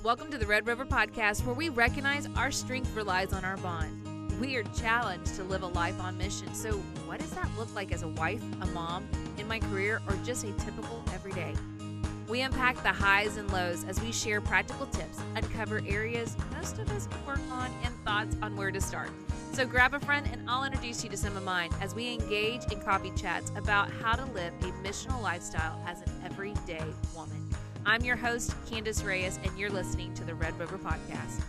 Welcome to the Red River Podcast, where we recognize our strength relies on our bond. We are challenged to live a life on mission. So what does that look like as a wife, a mom, in my career, or just a typical everyday? We unpack the highs and lows as we share practical tips, uncover areas most of us can work on, and thoughts on where to start. So grab a friend and I'll introduce you to some of mine as we engage in coffee chats about how to live a missional lifestyle as an everyday woman. I'm your host, Candace Reyes, and you're listening to the Red River Podcast.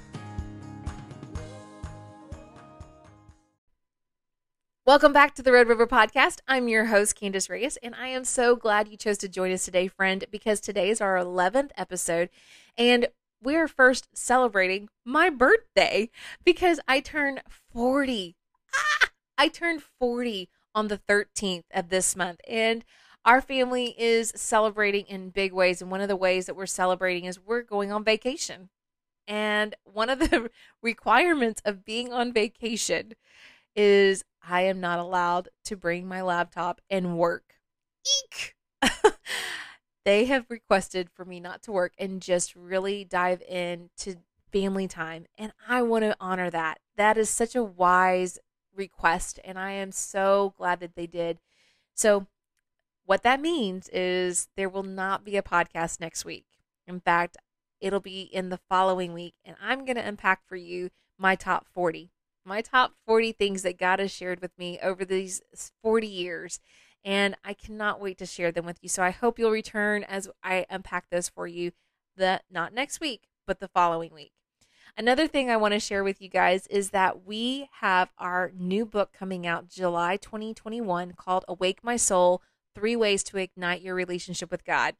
Welcome back to the Red River Podcast. I'm your host, Candace Reyes, and I am so glad you chose to join us today, friend, because today is our 11th episode, and we're first celebrating my birthday because I turned 40. I turned 40 on the 13th of this month, and our family is celebrating in big ways, and one of the ways that we're celebrating is we're going on vacation. And one of the requirements of being on vacation is I am not allowed to bring my laptop and work. Eek! They have requested for me not to work and just really dive into family time, and I want to honor that. That is such a wise request, and I am so glad that they did. So what that means is there will not be a podcast next week. In fact, it'll be in the following week, and I'm going to unpack for you my top 40. My top 40 things that God has shared with me over these 40 years, and I cannot wait to share them with you. So I hope you'll return as I unpack those for you, not next week, but the following week. Another thing I want to share with you guys is that we have our new book coming out July 2021 called Awake My Soul, 3 Ways to Ignite Your Relationship with God.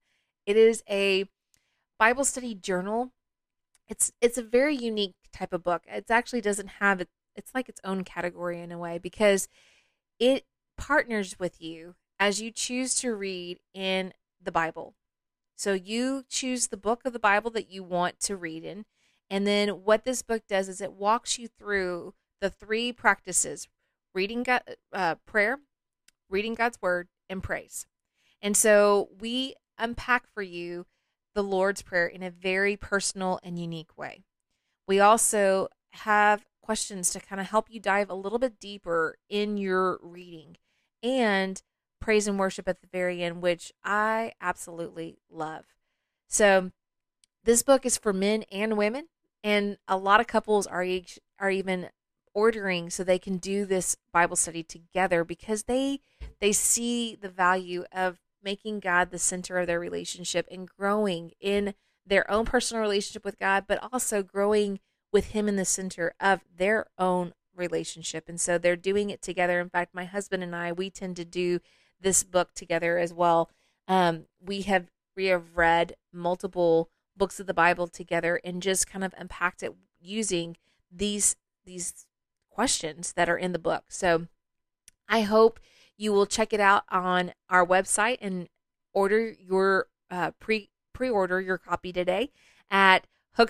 It is a Bible study journal. It's a very unique type of book. It actually doesn't have it. It's like its own category in a way because it partners with you as you choose to read in the Bible. So you choose the book of the Bible that you want to read in. And then what this book does is it walks you through the 3 practices: reading prayer, reading God's word, and praise. And so we unpack for you the Lord's Prayer in a very personal and unique way. We also have questions to kind of help you dive a little bit deeper in your reading, and praise and worship at the very end, which I absolutely love. So this book is for men and women, and a lot of couples are even ordering so they can do this Bible study together because they see the value of making God the center of their relationship and growing in their own personal relationship with God, but also growing with Him in the center of their own relationship. And so they're doing it together. In fact, my husband and I, we tend to do this book together as well. We have read multiple books of the Bible together and just kind of unpacked it using these questions that are in the book. So I hope you will check it out on our website and order your pre-order your copy today at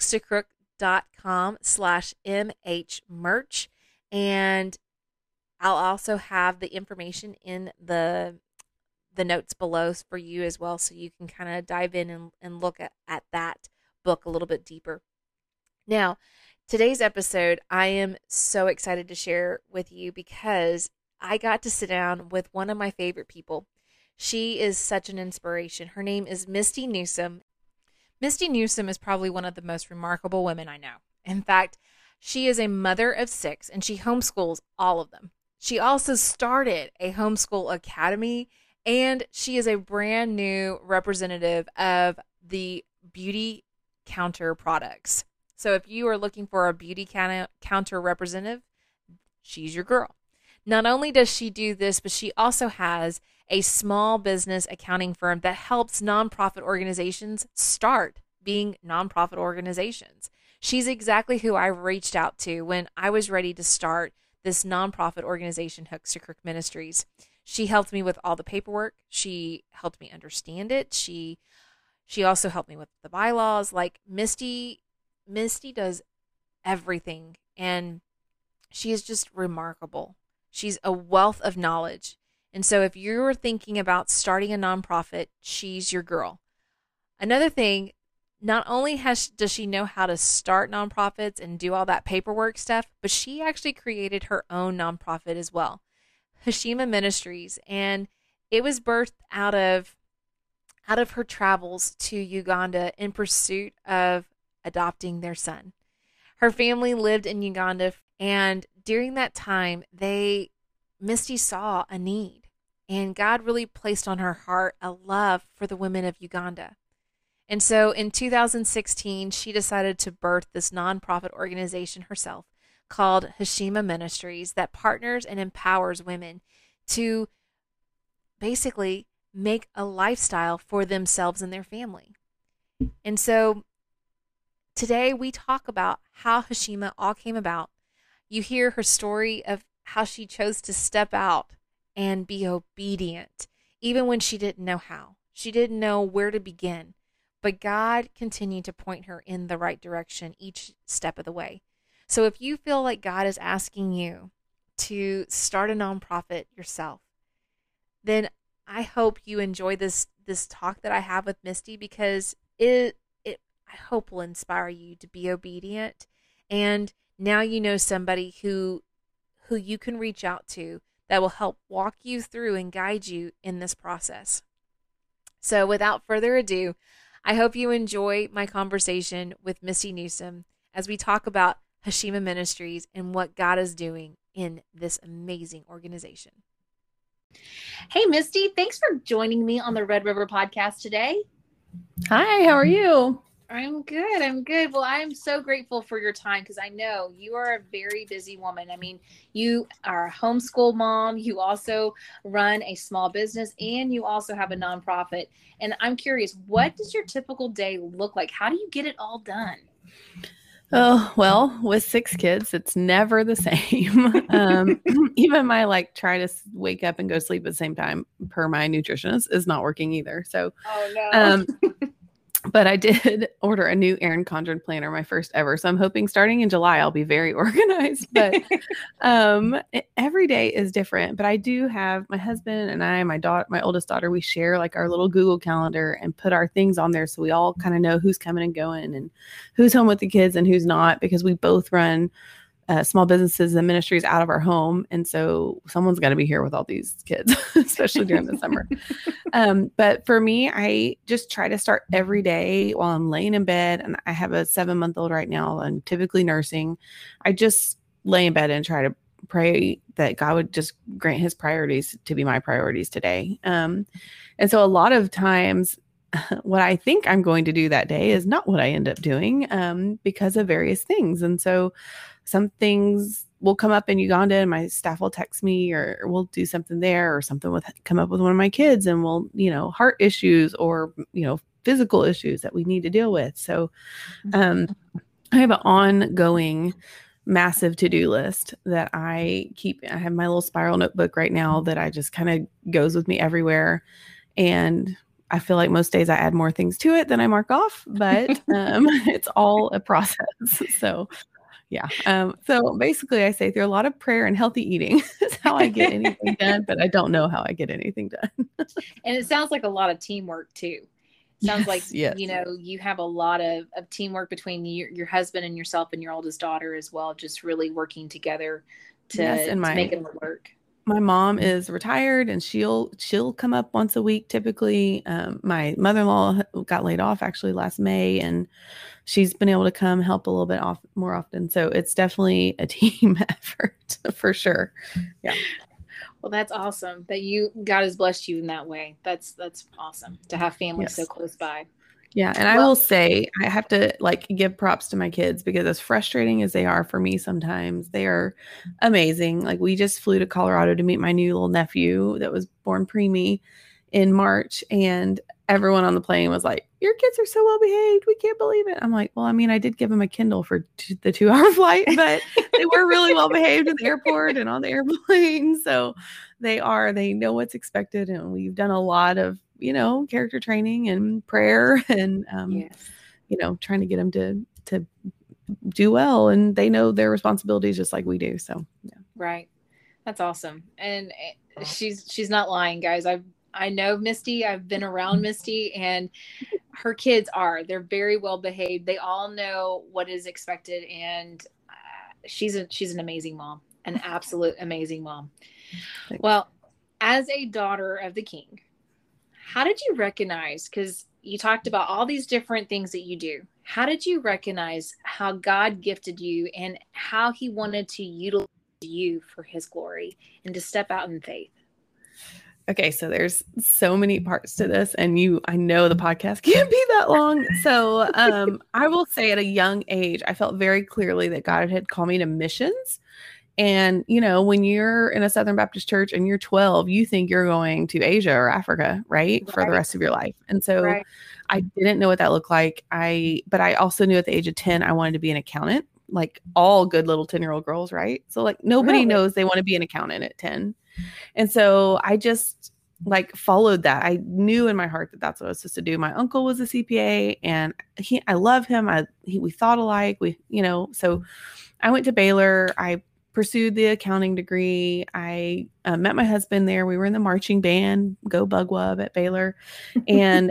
hookstocrook.com/mhmerch. And I'll also have the information in the notes below for you as well, so you can kind of dive in and look at that book a little bit deeper. Now, today's episode, I am so excited to share with you because I got to sit down with one of my favorite people. She is such an inspiration. Her name is Misty Newsom. Misty Newsom is probably one of the most remarkable women I know. In fact, she is a mother of 6, and she homeschools all of them. She also started a homeschool academy, and she is a brand new representative of the Beauty Counter products. So if you are looking for a Beauty Counter representative, she's your girl. Not only does she do this, but she also has a small business accounting firm that helps nonprofit organizations start being nonprofit organizations. She's exactly who I reached out to when I was ready to start this nonprofit organization, Hooks to Crook Ministries. She helped me with all the paperwork. She helped me understand it. She also helped me with the bylaws. Like Misty does everything, and she is just remarkable. She's a wealth of knowledge. And so if you're thinking about starting a nonprofit, she's your girl. Another thing, not only does she know how to start nonprofits and do all that paperwork stuff, but she actually created her own nonprofit as well, Hashima Ministries, and it was birthed out of her travels to Uganda in pursuit of adopting their son. Her family lived in Uganda, and during that time, Misty saw a need, and God really placed on her heart a love for the women of Uganda. And so in 2016, she decided to birth this nonprofit organization herself called Hashima Ministries that partners and empowers women to basically make a lifestyle for themselves and their family. And so today we talk about how Hashima all came about. You hear her story of how she chose to step out and be obedient, even when she didn't know how. She didn't know where to begin, but God continued to point her in the right direction each step of the way. So if you feel like God is asking you to start a nonprofit yourself, then I hope you enjoy this talk that I have with Misty, because it I hope will inspire you to be obedient. And now you know somebody who you can reach out to that will help walk you through and guide you in this process. So without further ado, I hope you enjoy my conversation with Misty Newsom as we talk about Hashima Ministries and what God is doing in this amazing organization. Hey, Misty, thanks for joining me on the Red River podcast today. Hi, how are you? I'm good. Well, I'm so grateful for your time, because I know you are a very busy woman. I mean, you are a homeschool mom. You also run a small business, and you also have a nonprofit. And I'm curious, what does your typical day look like? How do you get it all done? Oh, well, with 6 kids, it's never the same. Even my try to wake up and go to sleep at the same time per my nutritionist is not working either. So, oh no. But I did order a new Erin Condren planner, my first ever. So I'm hoping starting in July, I'll be very organized. But every day is different. But I do have my husband and I, my oldest daughter, we share our little Google Calendar and put our things on there. So we all kind of know who's coming and going and who's home with the kids and who's not, because we both run small businesses and ministries out of our home. And so someone's got to be here with all these kids, especially during the summer. But for me, I just try to start every day while I'm laying in bed. And I have a 7-month-old right now. I'm typically nursing. I just lay in bed and try to pray that God would just grant his priorities to be my priorities today. And so a lot of times what I think I'm going to do that day is not what I end up doing because of various things. And so some things will come up in Uganda and my staff will text me, or we'll do something there, or something come up with one of my kids, and we'll, heart issues or, physical issues that we need to deal with. So I have an ongoing massive to-do list that I keep. I have my little spiral notebook right now that I just kind of goes with me everywhere. And I feel like most days I add more things to it than I mark off, but it's all a process. So yeah. So basically I say through a lot of prayer and healthy eating is how I get anything done, but I don't know how I get anything done. And it sounds like a lot of teamwork too. Sounds like, you have a lot of teamwork between your husband and yourself and your oldest daughter as well, just really working together to make it work. My mom is retired and she'll come up once a week typically. My mother-in-law got laid off actually last May, and she's been able to come help a little bit more often. So it's definitely a team effort for sure. Yeah. Well, that's awesome that God has blessed you in that way. That's awesome to have family so close by. Yeah. And I will say, I have to give props to my kids, because as frustrating as they are for me sometimes, they are amazing. We just flew to Colorado to meet my new little nephew that was born preemie in March. And everyone on the plane was like, your kids are so well behaved. We can't believe it. I'm like, well, I mean, I did give them a Kindle for the 2-hour flight, but they were really well behaved at the airport and on the airplane. So they know what's expected. And we've done a lot of, character training and prayer and, trying to get them to do well. And they know their responsibilities just like we do. So, yeah. Right. That's awesome. And she's not lying, guys. I know Misty. I've been around Misty, and her kids are. They're very well behaved. They all know what is expected, and she's an amazing mom, an absolute amazing mom. Thanks. Well, as a daughter of the King, how did you recognize, because you talked about all these different things that you do, how did you recognize how God gifted you and how he wanted to utilize you for his glory and to step out in faith? Okay, so there's so many parts to this, and I know the podcast can't be that long. So I will say at a young age, I felt very clearly that God had called me to missions. And, when you're in a Southern Baptist church and you're 12, you think you're going to Asia or Africa, right? For the rest of your life. And so I didn't know what that looked like. But I also knew at the age of 10, I wanted to be an accountant, like all good little 10-year-old girls, right? So like nobody knows they want to be an accountant at 10. And so I just followed that. I knew in my heart that that's what I was supposed to do. My uncle was a CPA, and I love him. We thought alike. So I went to Baylor. I pursued the accounting degree. I met my husband there. We were in the marching band, Go Bugwub at Baylor. And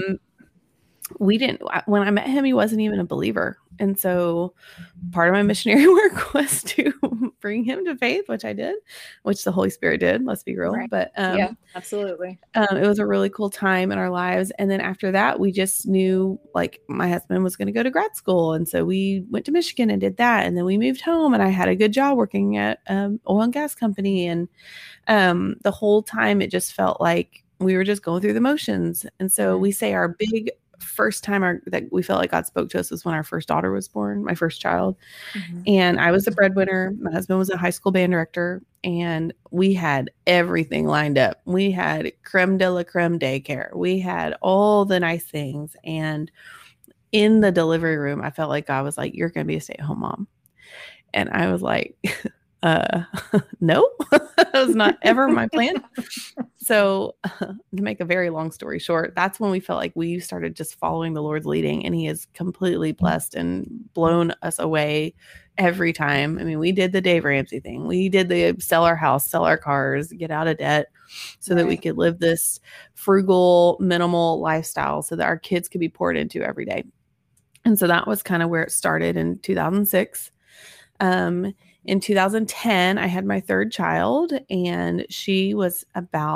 when I met him, he wasn't even a believer. And so part of my missionary work was to bring him to faith, which I did, which the Holy Spirit did, let's be real. Right. But yeah, absolutely. It was a really cool time in our lives. And then after that, we just knew my husband was going to go to grad school. And so we went to Michigan and did that. And then we moved home, and I had a good job working at oil and gas company. And the whole time it just felt like we were just going through the motions. And so we say our big first time that we felt like God spoke to us was when our first daughter was born, my first child. Mm-hmm. And I was the breadwinner. My husband was a high school band director, and we had everything lined up. We had creme de la creme daycare. We had all the nice things. And in the delivery room, I felt like God was like, "You're going to be a stay-at-home mom." And I was like, no, that was not ever my plan. So to make a very long story short, that's when we felt like we started just following the Lord's leading, and he has completely blessed and blown us away every time. I mean, we did the Dave Ramsey thing. We did the sell our house, sell our cars, get out of debt so that we could live this frugal, minimal lifestyle so that our kids could be poured into every day. And so that was kind of where it started in 2006. In 2010, I had my third child, and she was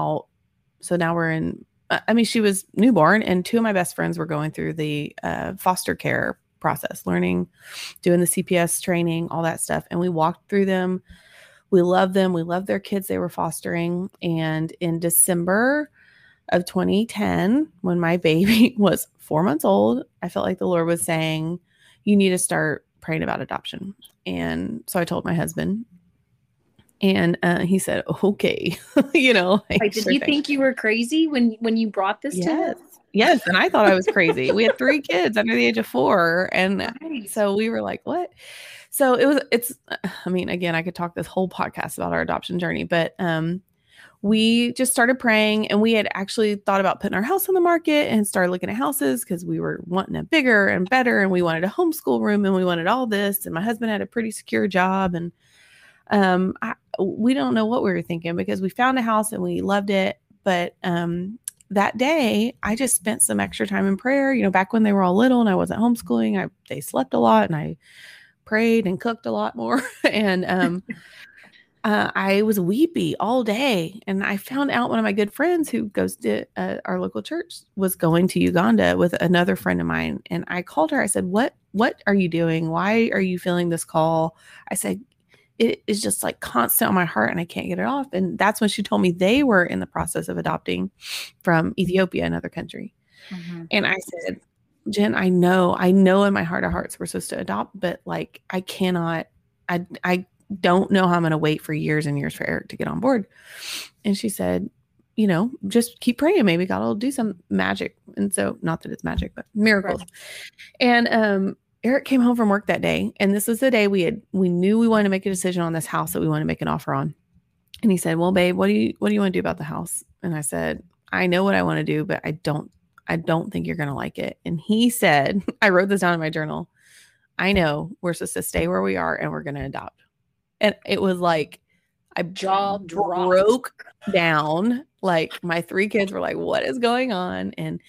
she was newborn, and two of my best friends were going through the foster care process, doing the CPS training, all that stuff. And we walked through them. We loved them. We loved their kids they were fostering. And in December of 2010, when my baby was 4 months old, I felt like the Lord was saying, you need to start praying about adoption. And so I told my husband, and he said, okay, did you think you were crazy when you brought this to him? Yes. And I thought I was crazy. We had 3 kids under the age of 4. And so we were like, what? So again, I could talk this whole podcast about our adoption journey, but we just started praying, and we had actually thought about putting our house on the market and started looking at houses because we were wanting a bigger and better, and we wanted a homeschool room, and we wanted all this. And my husband had a pretty secure job, and we don't know what we were thinking because we found a house and we loved it. But that day, I just spent some extra time in prayer. Back when they were all little and I wasn't homeschooling, they slept a lot, and I prayed and cooked a lot more. And I was weepy all day, and I found out one of my good friends who goes to our local church was going to Uganda with another friend of mine. And I called her. I said, what are you doing? Why are you feeling this call? I said, it is just constant on my heart, and I can't get it off. And that's when she told me they were in the process of adopting from Ethiopia, another country. Mm-hmm. And I said, Jen, I know in my heart of hearts we're supposed to adopt, but I cannot, I don't know how I'm going to wait for years and years for Eric to get on board. And she said, just keep praying. Maybe God will do some magic. And so, not that it's magic, but miracles. Right. And Eric came home from work that day. And this was the day we knew we wanted to make a decision on this house that we wanted to make an offer on. And he said, well, babe, what do you want to do about the house? And I said, I know what I want to do, but I don't think you're going to like it. And he said, I wrote this down in my journal. I know we're supposed to stay where we are, and we're going to adopt. And it was like, I jaw broke down. My 3 kids were like, what is going on? And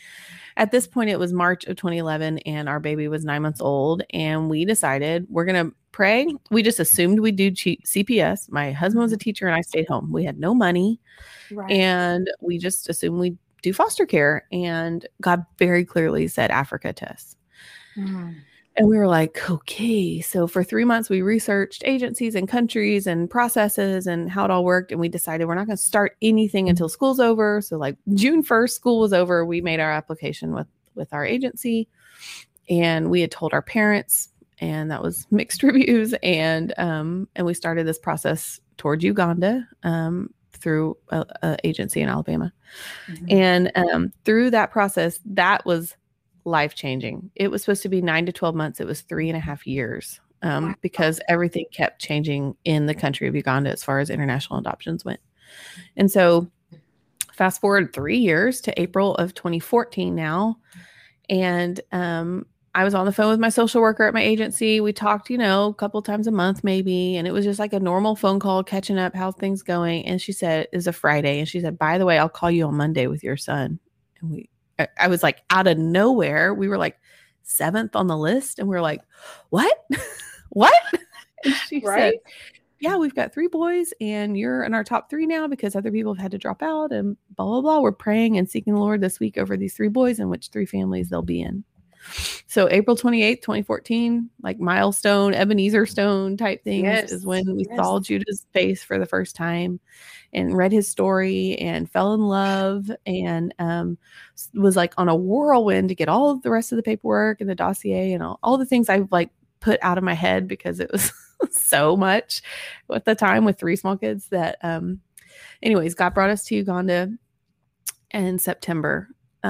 at this point, it was March of 2011 and our baby was 9 months old. And we decided we're going to pray. We just assumed we'd do CPS. My husband was a teacher and I stayed home. We had no money. Right. And we just assumed we'd do foster care. And God very clearly said Africa to us. And we were like, okay. So for 3 months, we researched agencies and countries and processes and how it all worked. And we decided we're not going to start anything until school's over. So like June 1st, school was over. We made our application with our agency and we had told our parents, and that was mixed reviews. And we started this process towards Uganda through an agency in Alabama. And through that process, that was life-changing. It was supposed to be 9 to 12 months. It was 3.5 years because everything kept changing in the country of Uganda as far as international adoptions went. And so fast forward 3 years to April of 2014 now. And I was on the phone with my social worker at my agency. We talked, a couple times a month maybe. And it was just like a normal phone call, catching up, how's things going. And she said, it was a Friday. And she said, by the way, I'll call you on Monday with your son. And I was like, out of nowhere, we were like 7th on the list. And we were like, what? What? And she said, yeah, we've got 3 boys and you're in our top 3 now because other people have had to drop out and blah, blah, blah. We're praying and seeking the Lord this week over these 3 boys and which 3 families they'll be in. So April 28th, 2014, like milestone, Ebenezer stone type things is when we saw Judah's face for the first time and read his story and fell in love and was like on a whirlwind to get all of the rest of the paperwork and the dossier and all the things I've like put out of my head because it was so much at the time with 3 small kids that anyways, God brought us to Uganda in September.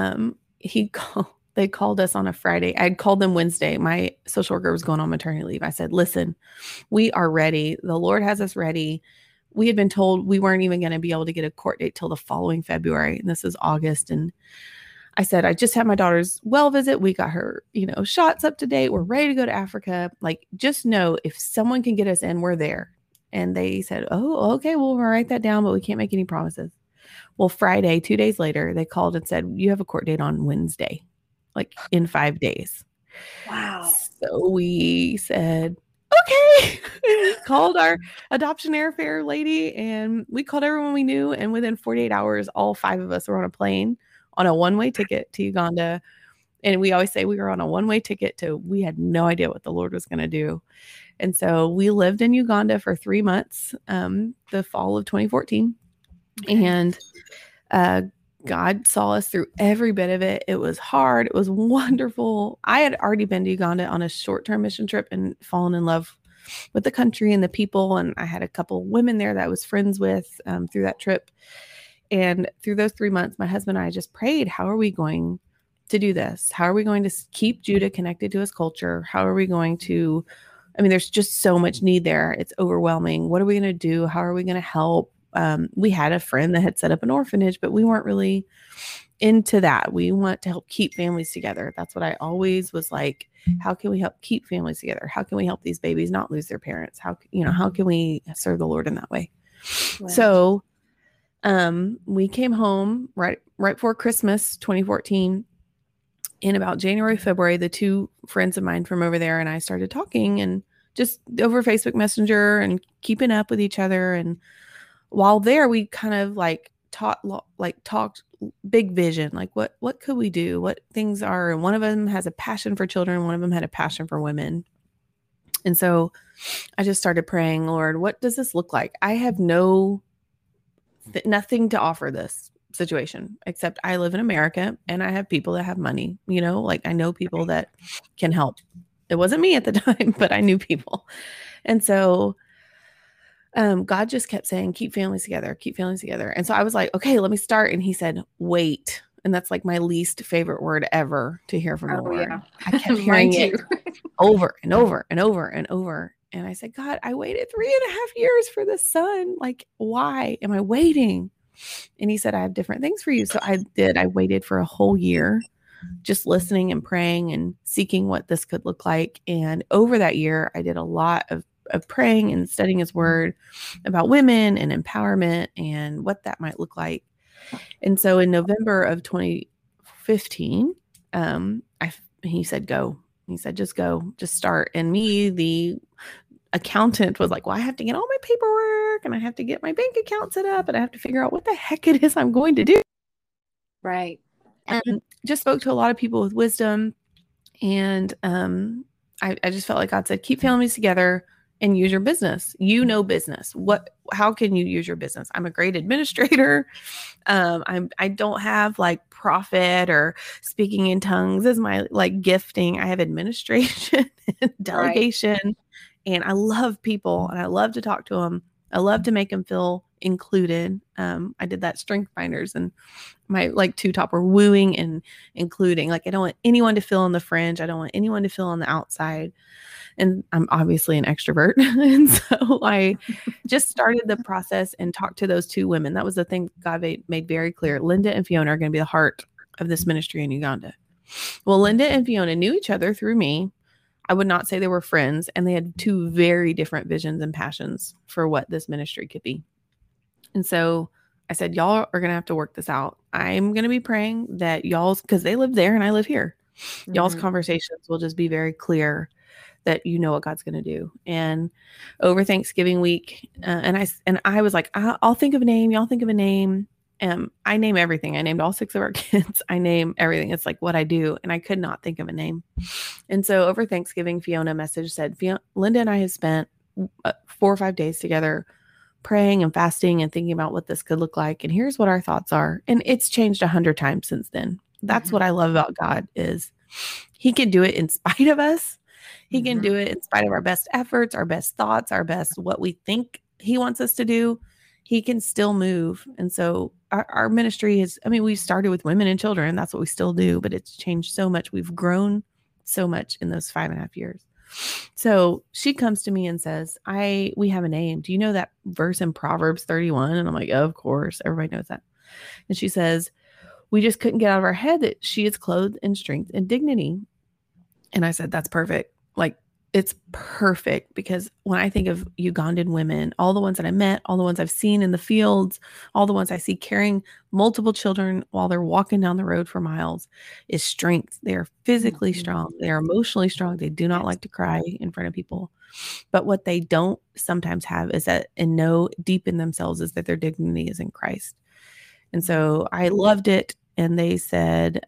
They called us on a Friday. I had called them Wednesday. My social worker was going on maternity leave. I said, listen, we are ready. The Lord has us ready. We had been told we weren't even going to be able to get a court date till the following February. And this is August. And I said, I just had my daughter's well visit. We got her, shots up to date. We're ready to go to Africa. Like, just know if someone can get us in, we're there. And they said, oh, okay, well, we'll write that down, but we can't make any promises. Well, Friday, 2 days later, they called and said, you have a court date on Wednesday. Like in 5 days. Wow. So we said, okay. We called our adoption airfare lady and we called everyone we knew. And within 48 hours, all 5 of us were on a plane on a one-way ticket to Uganda. And we always say we were on a one-way ticket to, we had no idea what the Lord was going to do. And so we lived in Uganda for 3 months, the fall of 2014. Okay. And, God saw us through every bit of it. It was hard. It was wonderful. I had already been to Uganda on a short-term mission trip and fallen in love with the country and the people. And I had a couple women there that I was friends with through that trip. And through those 3 months, my husband and I just prayed, how are we going to do this? How are we going to keep Judah connected to his culture? How are we going to, there's just so much need there. It's overwhelming. What are we going to do? How are we going to help? We had a friend that had set up an orphanage, but we weren't really into that. We want to help keep families together. That's what I always was like, how can we help keep families together? How can we help these babies not lose their parents? How can we serve the Lord in that way? Right. So, we came home right before Christmas, 2014. In about January, February, the 2 friends of mine from over there and I started talking and just over Facebook Messenger and keeping up with each other. And while there, we kind of talked big vision, like what could we do? What things are, and one of them has a passion for children. One of them had a passion for women. And so I just started praying, Lord, what does this look like? I have nothing to offer this situation, except I live in America and I have people that have money, like I know people that can help. It wasn't me at the time, but I knew people. And so God just kept saying, keep families together, keep families together. And so I was like, okay, let me start. And he said, wait. And that's like my least favorite word ever to hear from the Lord. Yeah. I kept hearing it over and over and over and over. And I said, God, I waited 3.5 years for this son. Like, why am I waiting? And he said, I have different things for you. So I did. I waited for a whole year, just listening and praying and seeking what this could look like. And over that year, I did a lot of praying and studying his word about women and empowerment and what that might look like. And so in November of 2015, he said, go. He said, just go, just start. And me, the accountant, was like, well, I have to get all my paperwork and I have to get my bank account set up and I have to figure out what the heck it is I'm going to do. Right. And just spoke to a lot of people with wisdom. And I just felt like God said, keep families together and use your business. You know business. How can you use your business? I'm a great administrator. I don't have like prophet or speaking in tongues as my like gifting. I have administration and delegation. Right. And I love people and I love to talk to them. I love to make them feel included. I did that Strength Finders, and my like 2 top were wooing and including. Like, I don't want anyone to feel on the fringe. I don't want anyone to feel on the outside. And I'm obviously an extrovert. And so I just started the process and talked to those 2 women. That was the thing God made very clear. Linda and Fiona are going to be the heart of this ministry in Uganda. Well, Linda and Fiona knew each other through me. I would not say they were friends, and they had 2 very different visions and passions for what this ministry could be. And so I said, y'all are going to have to work this out. I'm going to be praying that because they live there and I live here, y'all's conversations will just be very clear that you know what God's going to do. And over Thanksgiving week, and I was like, I'll think of a name. Y'all think of a name. I name everything. I named all 6 of our kids. I name everything. It's like what I do. And I could not think of a name. And so over Thanksgiving, Fiona message said, Linda and I have spent 4 or 5 days together praying and fasting and thinking about what this could look like. And here's what our thoughts are. And it's changed 100 times since then. That's what I love about God is he can do it in spite of us. He can do it in spite of our best efforts, our best thoughts, our best, what we think he wants us to do. He can still move. And so our ministry is, we started with women and children. That's what we still do, but it's changed so much. We've grown so much in those 5.5 years. So she comes to me and says, we have a name. Do you know that verse in Proverbs 31? And I'm like, of course, everybody knows that. And she says, we just couldn't get out of our head that she is clothed in strength and dignity. And I said, that's perfect. Like, it's perfect, because when I think of Ugandan women, all the ones that I met, all the ones I've seen in the fields, all the ones I see carrying multiple children while they're walking down the road for miles, is strength. They are physically strong. They are emotionally strong. They do not like to cry in front of people. But what they don't sometimes have is that, and know deep in themselves, is that their dignity is in Christ. And so I loved it. And they said,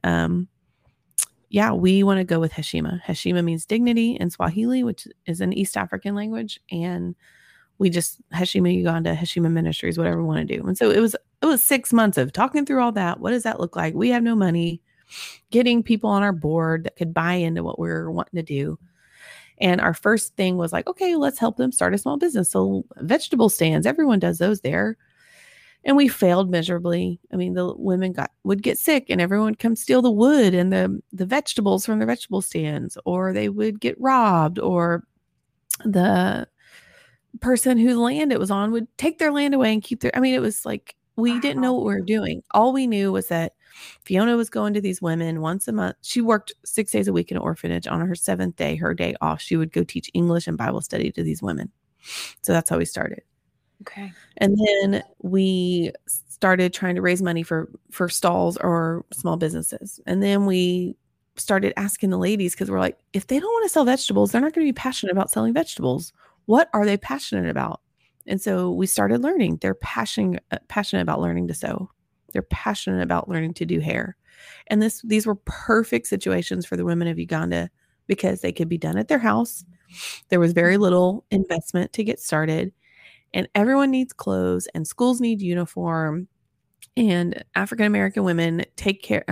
yeah, we want to go with Heshima. Heshima means dignity in Swahili, which is an East African language. And we just, Heshima Uganda, Heshima Ministries, whatever we want to do. And so it was 6 months of talking through all that. What does that look like? We have no money, getting people on our board that could buy into what we're wanting to do. And our first thing was like, okay, let's help them start a small business. So vegetable stands, everyone does those there. And we failed miserably. The women would get sick and everyone would come steal the wood and the vegetables from the vegetable stands, or they would get robbed, or the person whose land it was on would take their land away and keep their, it was like, we didn't know what we were doing. All we knew was that Fiona was going to these women once a month. She worked 6 days a week in an orphanage. On her 7th day, her day off, she would go teach English and Bible study to these women. So that's how we started. Okay. And then we started trying to raise money for stalls or small businesses. And then we started asking the ladies, because we're like, if they don't want to sell vegetables, they're not going to be passionate about selling vegetables. What are they passionate about? And so we started learning. They're passionate about learning to sew. They're passionate about learning to do hair. And these were perfect situations for the women of Uganda, because they could be done at their house. There was very little investment to get started. And everyone needs clothes, and schools need uniform, and African women take care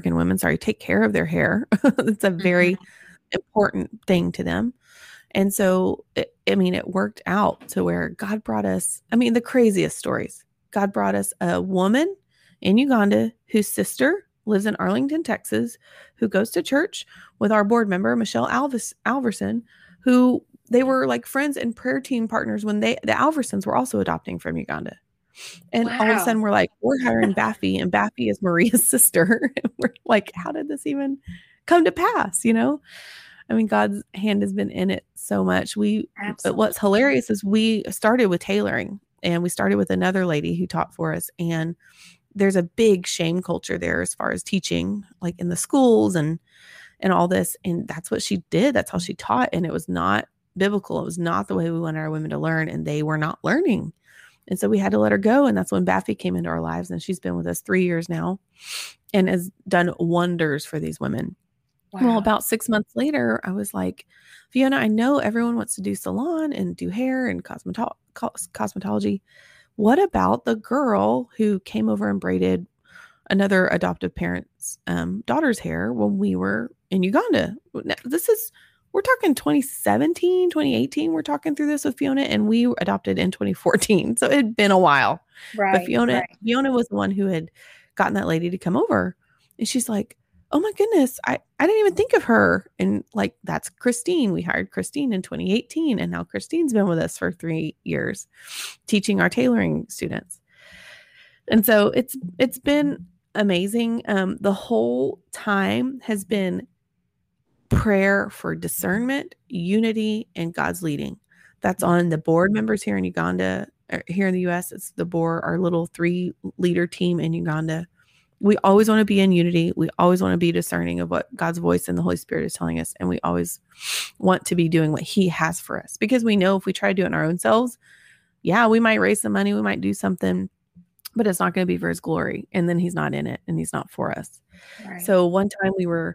of their hair. It's a very important thing to them. And so, it worked out to where God brought us, the craziest stories. God brought us a woman in Uganda whose sister lives in Arlington, Texas, who goes to church with our board member, Michelle Alverson, who they were like friends and prayer team partners when the Alversons were also adopting from Uganda. And all of a sudden we're hiring Baffy, and Baffy is Maria's sister. And we're like, how did this even come to pass? God's hand has been in it so much. But what's hilarious is we started with tailoring, and we started with another lady who taught for us. And there's a big shame culture there as far as teaching, like in the schools and all this. And that's what she did. That's how she taught. And it was not biblical. It was not the way we wanted our women to learn, and they were not learning. And so we had to let her go. And that's when Baffy came into our lives. And she's been with us 3 years now and has done wonders for these women. Wow. Well, about 6 months later, I was like, Fiona, I know everyone wants to do salon and do hair and cosmetology. What about the girl who came over and braided another adoptive parent's daughter's hair when we were in Uganda? Now, we're talking 2017, 2018. We're talking through this with Fiona, and we adopted in 2014. So it had been a while. Right. But Fiona was the one who had gotten that lady to come over. And she's like, oh my goodness, I didn't even think of her. And like, that's Christine. We hired Christine in 2018. And now Christine's been with us for 3 years teaching our tailoring students. And so it's been amazing. The whole time has been prayer for discernment, unity, and God's leading. That's on the board members here in Uganda, here in the U.S. It's the board, our little 3-leader team in Uganda. We always want to be in unity. We always want to be discerning of what God's voice and the Holy Spirit is telling us. And we always want to be doing what he has for us, because we know if we try to do it in our own selves, yeah, we might raise some money. We might do something, but it's not going to be for his glory. And then he's not in it and he's not for us. Right. So one time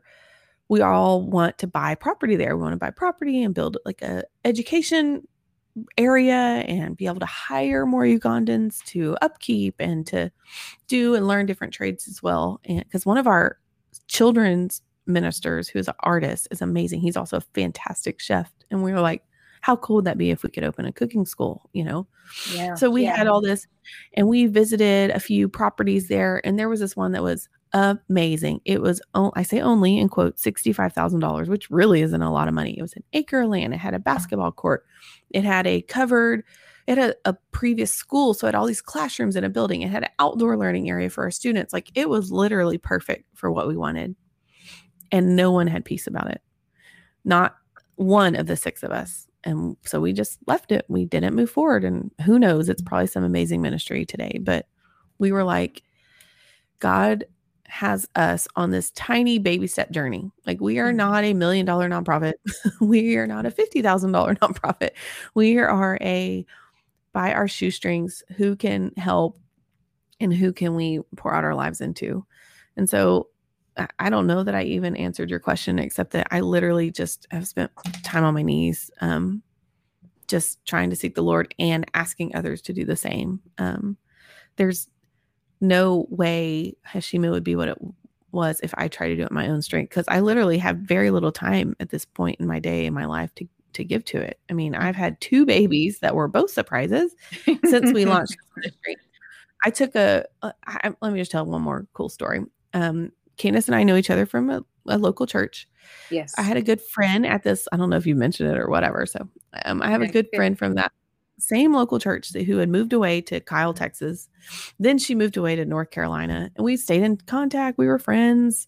we all want to buy property there. We want to buy property and build like a education area and be able to hire more Ugandans to upkeep and to do and learn different trades as well. And because one of our children's ministers, who's an artist, is amazing. He's also a fantastic chef. And we were like, how cool would that be if we could open a cooking school, Yeah. So we had all this, and we visited a few properties there. And there was this one that was amazing. It was, I say only in quote, $65,000, which really isn't a lot of money. It was an acre of land. It had a basketball court. It had it had a previous school. So it had all these classrooms in a building. It had an outdoor learning area for our students. Like, it was literally perfect for what we wanted. And no one had peace about it. Not one of the 6 of us. And so we just left it. We didn't move forward. And who knows, it's probably some amazing ministry today. But we were like, God has us on this tiny baby step journey. Like, we are not $1 million nonprofit. We are not a $50,000 nonprofit. We are by our shoestrings, who can help and who can we pour out our lives into. And so I don't know that I even answered your question, except that I literally just have spent time on my knees, just trying to seek the Lord and asking others to do the same. There's no way Hashima would be what it was if I tried to do it in my own strength, because I literally have very little time at this point in my day, in my life, to give to it. I mean, I've had 2 babies that were both surprises since we launched this ministry. I took let me just tell one more cool story. Candace and I know each other from a local church. Yes. I had a good friend at this, I don't know if you mentioned it or whatever. So I have a good friend from that same local church who had moved away to Kyle, Texas. Then she moved away to North Carolina, and we stayed in contact. We were friends.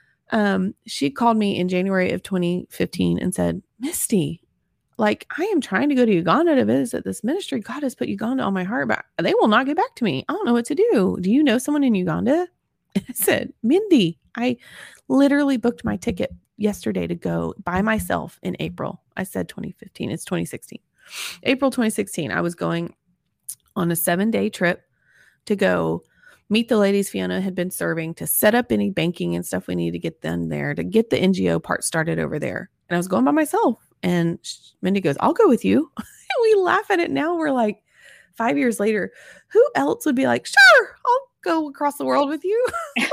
She called me in January of 2015 and said, Misty, like, I am trying to go to Uganda to visit this ministry. God has put Uganda on my heart, but they will not get back to me. I don't know what to do. Do you know someone in Uganda? And I said, Mindy, I literally booked my ticket yesterday to go by myself in April. I said 2015. It's 2016. April 2016. I was going on a 7-day trip to go meet the ladies Fiona had been serving, to set up any banking and stuff we needed to get done there, to get the NGO part started over there. And I was going by myself. And Mindy goes, I'll go with you. And we laugh at it now. We're like, 5 years later, who else would be like, sure, I'll go across the world with you.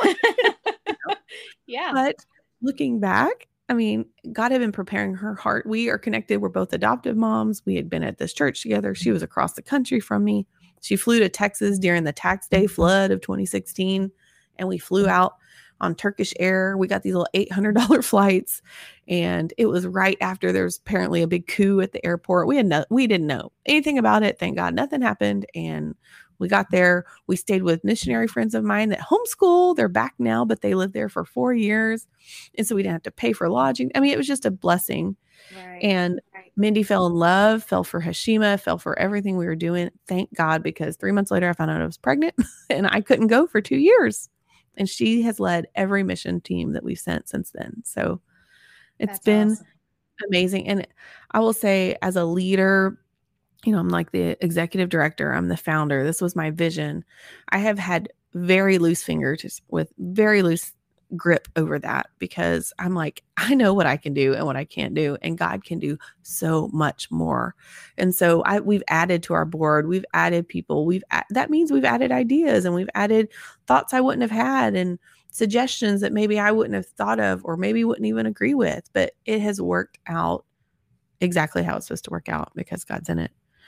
Yeah. But looking back, I mean, God had been preparing her heart. We are connected. We're both adoptive moms. We had been at this church together. She was across the country from me. She flew to Texas during the tax day flood of 2016. And we flew out on Turkish Air. We got these little $800 flights. And it was right after there was apparently a big coup at the airport. We didn't know anything about it. Thank God nothing happened. And we got there. We stayed with missionary friends of mine that homeschool. They're back now, but they lived there for 4 years. And so we didn't have to pay for lodging. I mean, it was just a blessing. Right. And Mindy fell in love, fell for Hashima, fell for everything we were doing. Thank God, because 3 months later, I found out I was pregnant and I couldn't go for 2 years. And she has led every mission team that we've sent since then. So it's That's been awesome. amazing. And I will say, as a leader, I'm like the executive director, I'm the founder. This was my vision. I have had very loose fingers with very loose grip over that, because I'm like, I know what I can do and what I can't do, and God can do so much more. And so we've added to our board, we've added people, that means we've added ideas, and we've added thoughts I wouldn't have had, and suggestions that maybe I wouldn't have thought of, or maybe wouldn't even agree with, but it has worked out exactly how it's supposed to work out because God's in it.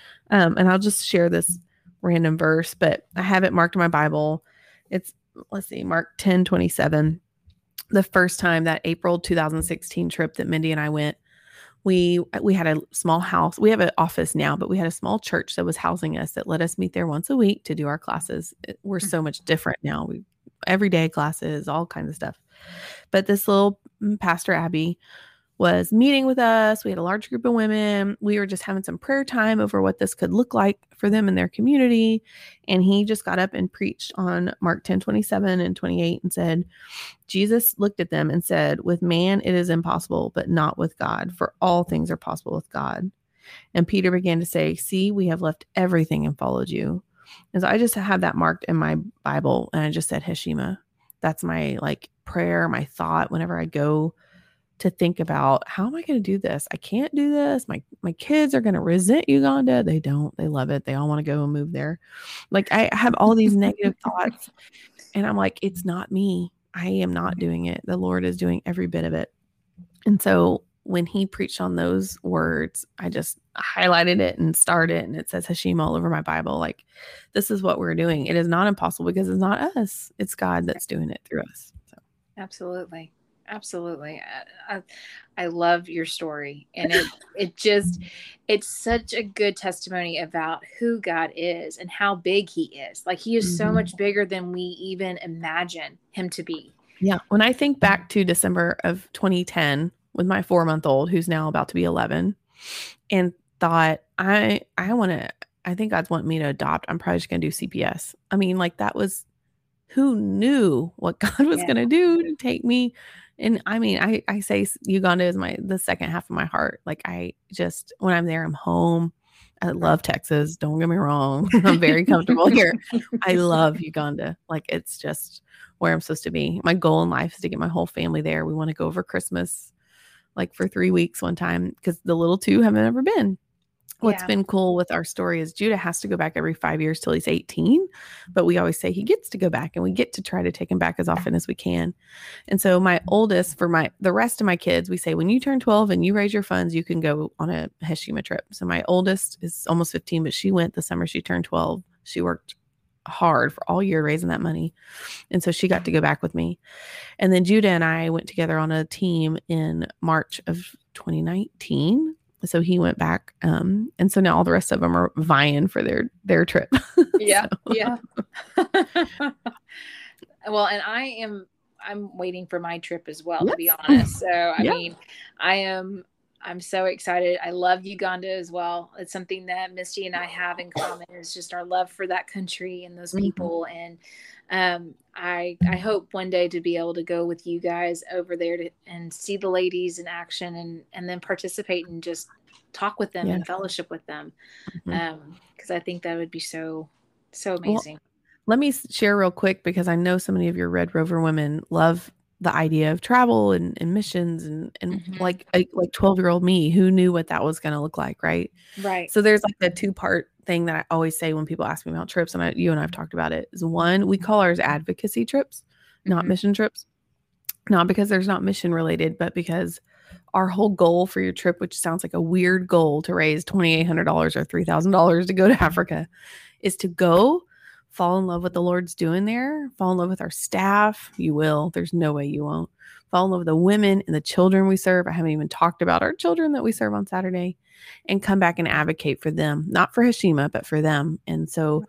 And I'll just share this random verse, but I have it marked in my Bible. It's, let's see, Mark 10:27. The first time, that April 2016 trip that Mindy and I went, we had a small house. We have an office now, but we had a small church that was housing us, that let us meet there once a week to do our classes. We're so much different now. We everyday classes, all kinds of stuff. But this little Pastor Abby was meeting with us. We had a large group of women. We were just having some prayer time over what this could look like for them in their community. And he just got up and preached on Mark 10:27 and 28 and said, Jesus looked at them and said, with man it is impossible, but not with God, for all things are possible with God. And Peter began to say, see, we have left everything and followed you. And so I just had that marked in my Bible, and I just said, Hashima. That's my prayer, my thought whenever I go to think about, how am I going to do this? I can't do this. My kids are going to resent Uganda. They don't. They love it. They all want to go and move there. I have all these negative thoughts, and I'm like, it's not me. I am not doing it. The Lord is doing every bit of it. And so when he preached on those words, I just highlighted it and starred it, and it says Hashima all over my Bible. This is what we're doing. It is not impossible because it's not us. It's God that's doing it through us. So. Absolutely. I love your story, and it's such a good testimony about who God is and how big he is. He is so much bigger than we even imagine him to be. Yeah. When I think back to December of 2010 with my 4-month-old, who's now about to be 11, and thought, I think God's wanting me to adopt. I'm probably just going to do CPS. I mean, that was, who knew what God was going to do to take me. And I mean, I say Uganda is the second half of my heart. I just, when I'm there, I'm home. I love Texas. Don't get me wrong. I'm very comfortable here. I love Uganda. It's just where I'm supposed to be. My goal in life is to get my whole family there. We want to go over Christmas, for 3 weeks one time, because the little two haven't ever been. What's been cool with our story is Judah has to go back every 5 years till he's 18, but we always say he gets to go back, and we get to try to take him back as often as we can. And so my oldest, for the rest of my kids, we say, when you turn 12 and you raise your funds, you can go on a Hashima trip. So my oldest is almost 15, but she went the summer she turned 12. She worked hard for all year raising that money. And so she got to go back with me. And then Judah and I went together on a team in March of 2019. So he went back. And so now all the rest of them are vying for their trip. Yeah. Yeah. Well, and I'm waiting for my trip as well, to be honest. So, I mean, I'm so excited. I love Uganda as well. It's something that Misty and I have in common. It's just our love for that country and those people. And I hope one day to be able to go with you guys over there and see the ladies in action, and then participate and just talk with them and fellowship with them. Because I think that would be so amazing. Well, let me share real quick, because I know so many of your Red Rover women love the idea of travel and missions and like 12-year-old me who knew what that was going to look like. Right. So there's a 2-part thing that I always say when people ask me about trips, and you and I've talked about it, is one, we call ours advocacy trips, not mission trips, not because there's not mission related, but because our whole goal for your trip, which sounds like a weird goal to raise $2,800 or $3,000 to go to Africa, is to go fall in love with the Lord's doing there, fall in love with our staff. You will. There's no way you won't. Fall in love with the women and the children we serve. I haven't even talked about our children that we serve on Saturday, and come back and advocate for them, not for Hashima, but for them. And so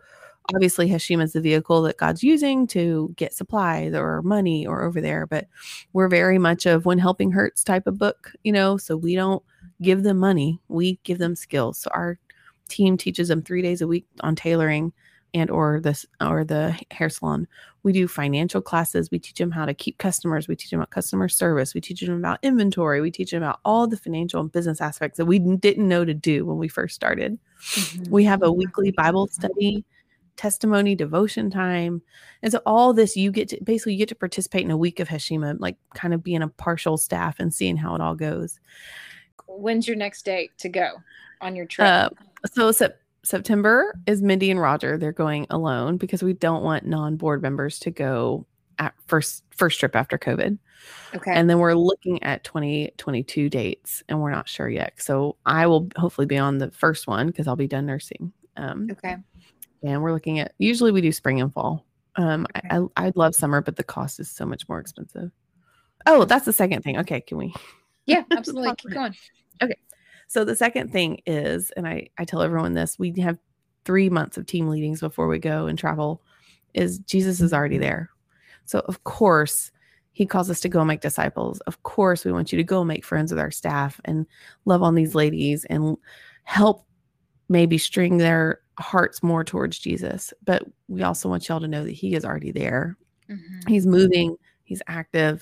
obviously Hashima is the vehicle that God's using to get supplies or money or over there, but we're very much of When Helping Hurts type of book, so we don't give them money, we give them skills. So our team teaches them 3 days a week on tailoring and or the hair salon. We do financial classes. We teach them how to keep customers. We teach them about customer service. We teach them about inventory. We teach them about all the financial and business aspects that we didn't know to do when we first started. Mm-hmm. We have a weekly Bible study, testimony, devotion time. And so all this, you get to participate in a week of Hashima, like kind of being a partial staff and seeing how it all goes. When's your next date to go on your trip? So September is Mindy and Roger. They're going alone because we don't want non-board members to go at first trip after COVID. Okay. And then we're looking at 2022 dates and we're not sure yet. So I will hopefully be on the first one because I'll be done nursing. Okay. And we're looking at, usually we do spring and fall. Okay. I'd love summer, but the cost is so much more expensive. Oh, that's the second thing. Okay. Can we? Yeah, absolutely. Keep going. Okay. So the second thing is, and I tell everyone this, we have 3 months of team meetings before we go and travel, is Jesus is already there. So of course he calls us to go make disciples. Of course we want you to go make friends with our staff and love on these ladies and help maybe string their hearts more towards Jesus. But we also want y'all to know that he is already there. Mm-hmm. He's moving. He's active.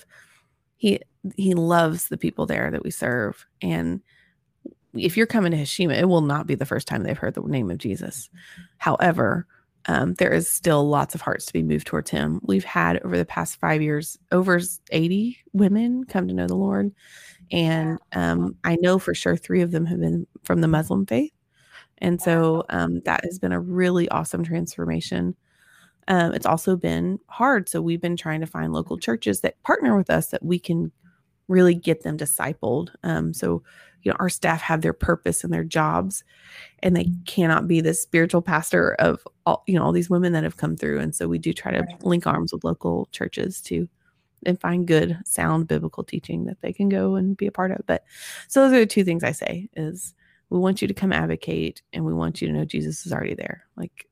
He loves the people there that we serve. And if you're coming to Hashima, it will not be the first time they've heard the name of Jesus. However, there is still lots of hearts to be moved towards him. We've had over the past 5 years, over 80 women come to know the Lord. And I know for sure 3 of them have been from the Muslim faith. And so that has been a really awesome transformation. It's also been hard. So we've been trying to find local churches that partner with us that we can really get them discipled. So, our staff have their purpose and their jobs, and they cannot be the spiritual pastor of all these women that have come through. And so we do try to link arms with local churches and find good, sound biblical teaching that they can go and be a part of. But so those are the 2 things I say is we want you to come advocate and we want you to know Jesus is already there. Like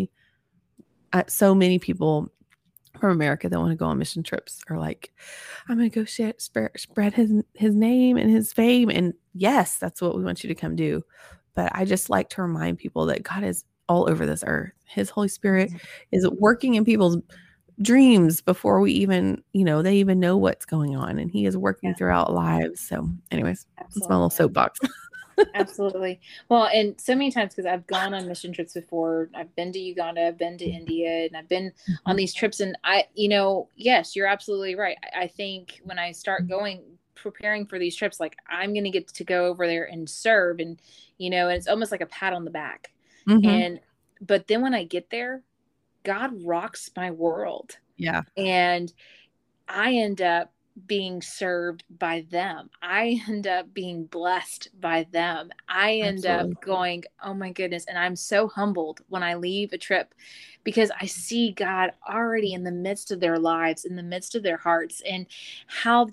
so many people from America that want to go on mission trips are like, I'm going to go spread his name and his fame. And yes, that's what we want you to come do. But I just like to remind people that God is all over this earth. His Holy Spirit is working in people's dreams before we even, they even know what's going on. And he is working throughout lives. So anyways, that's my little soapbox. Absolutely. Well, and so many times, because I've gone on mission trips before, I've been to Uganda, I've been to India, and I've been on these trips. And yes, you're absolutely right. I think when I start preparing for these trips, like I'm going to get to go over there and serve and it's almost like a pat on the back. Mm-hmm. But then when I get there, God rocks my world. Yeah. And I end up being served by them. I end up being blessed by them. I end up going, oh my goodness. And I'm so humbled when I leave a trip because I see God already in the midst of their lives, in the midst of their hearts, and how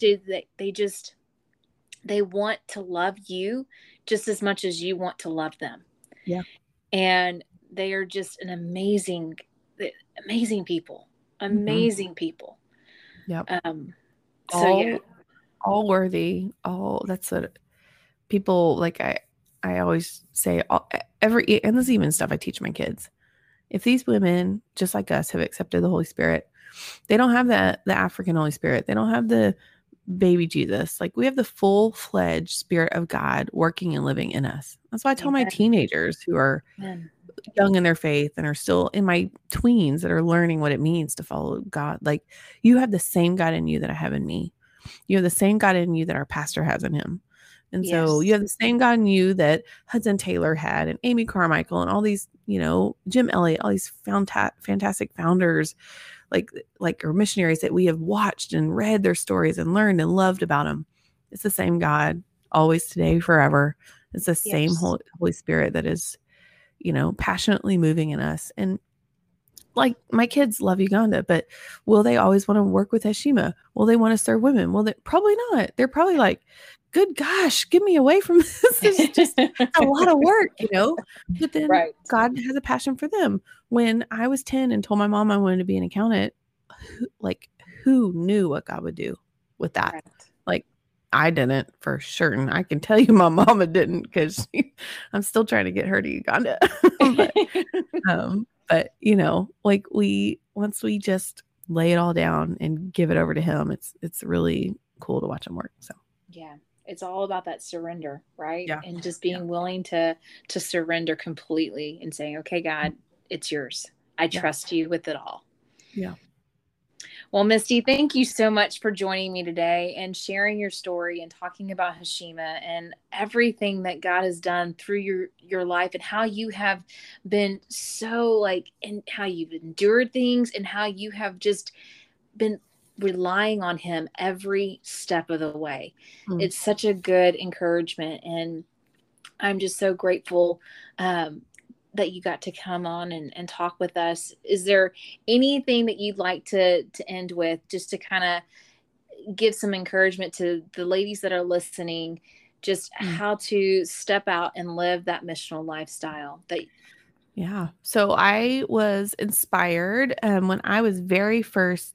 they want to love you just as much as you want to love them. Yeah. And they are just an amazing people, people. Yep. So all worthy, that's what people like. I always say and this is even stuff I teach my kids. If these women, just like us, have accepted the Holy Spirit, they don't have the African Holy Spirit. They don't have the baby Jesus. Like we have the full-fledged Spirit of God working and living in us. That's why I tell my teenagers who are young in their faith and are still in my tweens that are learning what it means to follow God. Like you have the same God in you that I have in me. You have the same God in you that our pastor has in him. And so you have the same God in you that Hudson Taylor had and Amy Carmichael and all these, Jim Elliott, all these fantastic founders, or missionaries that we have watched and read their stories and learned and loved about them. It's the same God, always, today, forever. It's the same Holy Spirit that is, passionately moving in us. And like my kids love Uganda, but will they always want to work with Hashima? Will they want to serve women? Well, probably not. They're probably like, good gosh, get me away from this. This is just a lot of work, But then God has a passion for them. when I was 10 and told my mom I wanted to be an accountant, who knew what God would do with that? Right. Like, I didn't for certain. I can tell you my mama didn't, because I'm still trying to get her to Uganda. but once we just lay it all down and give it over to him, it's really cool to watch him work. So Yeah. It's all about that surrender, right? Yeah. And just being willing to surrender completely and saying, okay, God, it's yours. I trust you with it all. Yeah. Well, Misty, thank you so much for joining me today and sharing your story and talking about Hashima and everything that God has done through your life, and how you have been and how you've endured things, and how you have just been relying on him every step of the way. It's such a good encouragement, and I'm just so grateful that you got to come on and talk with us. Is there anything that you'd like to end with, just to kind of give some encouragement to the ladies that are listening, just how to step out and live that missional lifestyle? Yeah. So I was inspired when I was very first,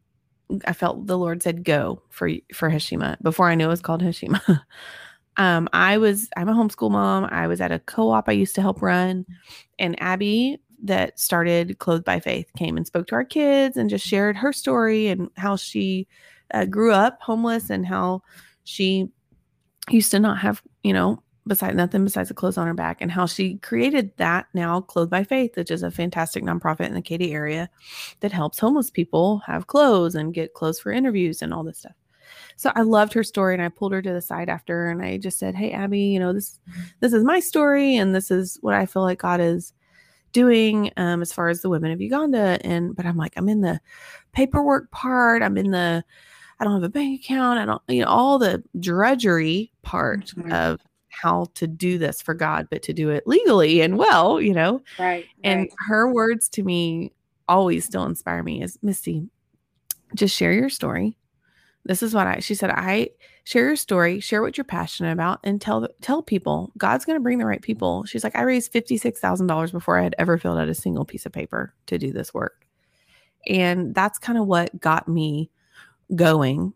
I felt the Lord said, go for Hashima, before I knew it was called Hashima. I'm a homeschool mom. I was at a co-op I used to help run, and Abby, that started Clothed by Faith, came and spoke to our kids and just shared her story and how she grew up homeless, and how she used to not have, nothing besides the clothes on her back, and how she created that now Clothed by Faith, which is a fantastic nonprofit in the Katy area that helps homeless people have clothes and get clothes for interviews and all this stuff. So I loved her story, and I pulled her to the side after, and I just said, hey, Abby, this is my story, and this is what I feel like God is doing as far as the women of Uganda. But I'm like, I'm in the paperwork part. I don't have a bank account. I don't, all the drudgery part of how to do this for God, but to do it legally and well, Right. And her words to me always still inspire me is, Misty, just share your story. This is what she said, I share your story, share what you're passionate about, and tell people God's going to bring the right people. She's like, I raised $56,000 before I had ever filled out a single piece of paper to do this work. And that's kind of what got me going.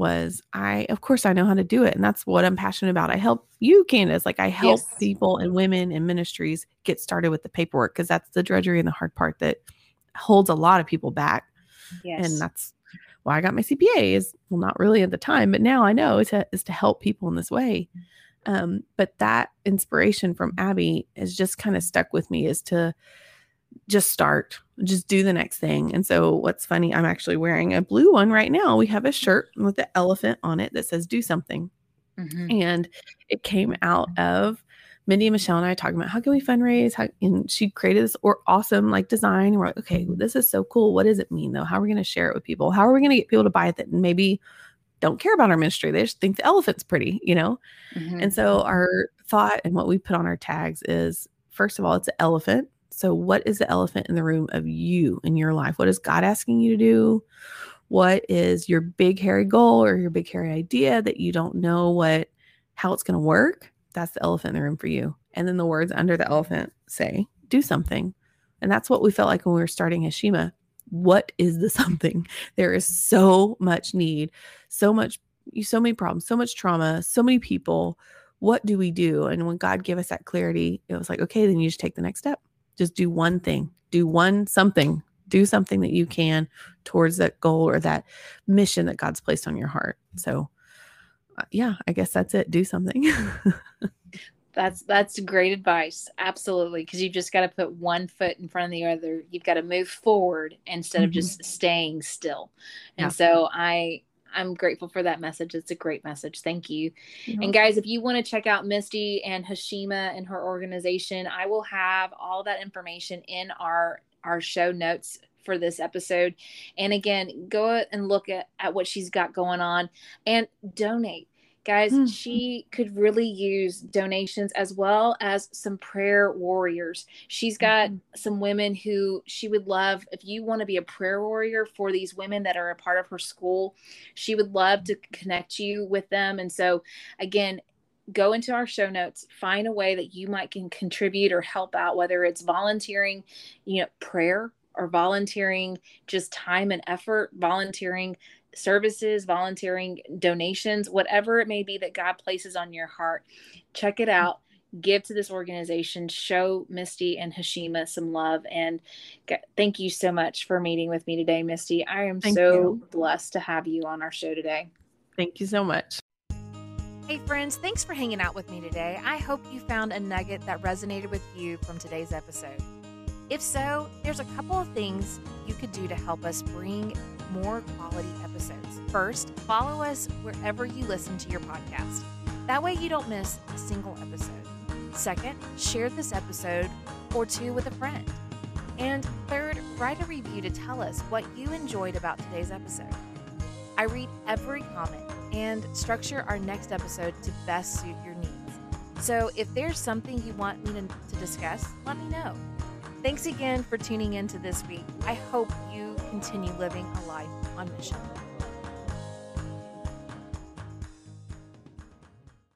Of course I know how to do it. And that's what I'm passionate about. I help you, Candace. I help people and women in ministries get started with the paperwork, because that's the drudgery and the hard part that holds a lot of people back. Yes. And that's why I got my CPA, not really at the time, but now I know is to help people in this way. But that inspiration from Abby has just kind of stuck with me, is to just do the next thing. And so what's funny, I'm actually wearing a blue one right now. We have a shirt with the elephant on it that says do something. And it came out of Mindy and Michelle and I talking about how can we fundraise, and she created this awesome design. And we're like, okay, this is so cool. What does it mean though? How are we going to share it with people? How are we going to get people to buy it that maybe don't care about our ministry? They just think the elephant's pretty, And so our thought and what we put on our tags is, first of all, it's an elephant. So what is the elephant in the room of you in your life? What is God asking you to do? What is your big, hairy goal or your big, hairy idea that you don't know how it's going to work? That's the elephant in the room for you. And then the words under the elephant say, do something. And that's what we felt like when we were starting Hashima. What is the something? There is so much need, so many problems, so much trauma, so many people. What do we do? And when God gave us that clarity, it was like, okay, then you just take the next step. Just do one thing, do something that you can towards that goal or that mission that God's placed on your heart. So I guess that's it. Do something. That's great advice. Absolutely. Because you've just got to put one foot in front of the other. You've got to move forward instead of just staying still. And so I'm grateful for that message. It's a great message. Thank you. And guys, if you want to check out Misty and Hashima and her organization, I will have all that information in our show notes for this episode. And again, go and look at what she's got going on and donate. Guys, she could really use donations as well as some prayer warriors. She's got some women who she would love. If you want to be a prayer warrior for these women that are a part of her school, she would love to connect you with them. And so again, go into our show notes, find a way that you might can contribute or help out, whether it's volunteering, prayer, or volunteering just time and effort, volunteering services, volunteering donations, whatever it may be that God places on your heart. Check it out. Give to this organization, show Misty and Hashima some love. And thank you so much for meeting with me today, Misty. I am so blessed to have you on our show today. Thank you so much. Hey friends, thanks for hanging out with me today. I hope you found a nugget that resonated with you from today's episode. If so, there's a couple of things you could do to help us bring more quality episodes. First, follow us wherever you listen to your podcast. That way you don't miss a single episode. Second, share this episode or two with a friend. And third, write a review to tell us what you enjoyed about today's episode. I read every comment and structure our next episode to best suit your needs. So if there's something you want me to discuss, let me know. Thanks again for tuning in to this week. I hope you continue living a life on mission.